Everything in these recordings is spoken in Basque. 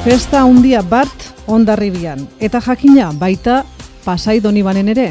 Festa handia bat Hondarribian, eta jakina baita Pasai Donibanen ere.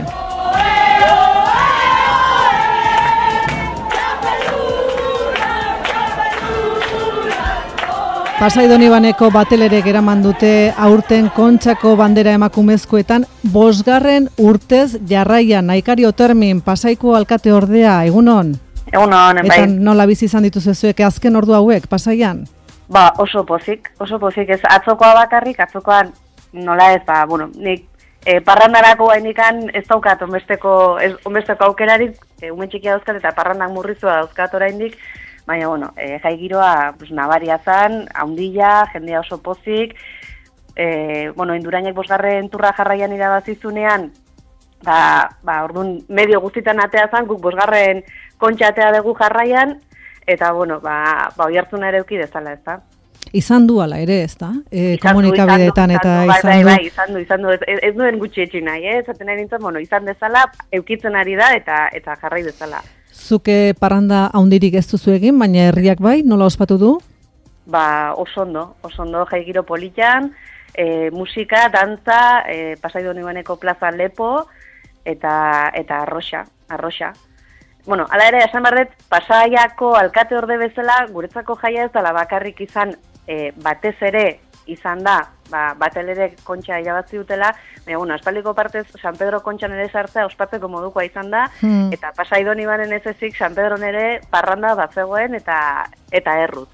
Pasai Donibaneko batelerek eraman dute aurten Kontxako bandera emakumezkoetan 5. urtez jarraian. Naikari Otermin, Pasaiko alkate ordea, egunon? Egunon, bai. Eta nola bizi izan dituzu zuek azken ordu hauek, Pasaian? Oso pozik, ez atzokoa bakarrik, atzokoan nola ez, nik parrandarako hainikan ez daukat onbesteko aukerarik, umen txikia dauzkat eta parrandak murrizua dauzkat oraindik, baina, jai giroa nabaria zan, haundila, jendea oso pozik, Indurainek 5. turra jarraian irabazizunean, orduan medio guztitan atea zan, guk 5. kontxa atea dugu jarraian, eta, oihartzuna ere euki dezala, ez da? Izan du ala ere, ez da? Komunikabideetan eta izan du. Izan du, ez duen gutxi etxin nahi, esaten nahi nintzen, izan dezala, eukitzen ari da eta jarrai dezala. Zuke parranda haundirik ez duzu egin, baina herriak bai, nola ospatu du? Oso ondo, jai giro politan, musika, dantza, Pasai Donibaneko plaza Lepo, eta arroxa. Hala ere, esan barret, Pasaiako alkate orde bezala, guretzako jaia ez dela bakarrik izan, batez ere izan da, batelerek kontxa irabazi dutela, baina, aspaldiko partez, San Pedro kontxan ere sartzea ospatzeko modukoa izan da, eta Pasai Donibanen ez ezik, San Pedro ere parranda batzegoen eta erruz,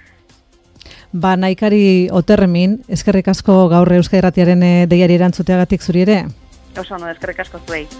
Naikari Otermin, eskerrik asko gaur Euskadi Irratiaren deiari erantzuteagatik zuri ere? Oso, eskerrik asko zuei.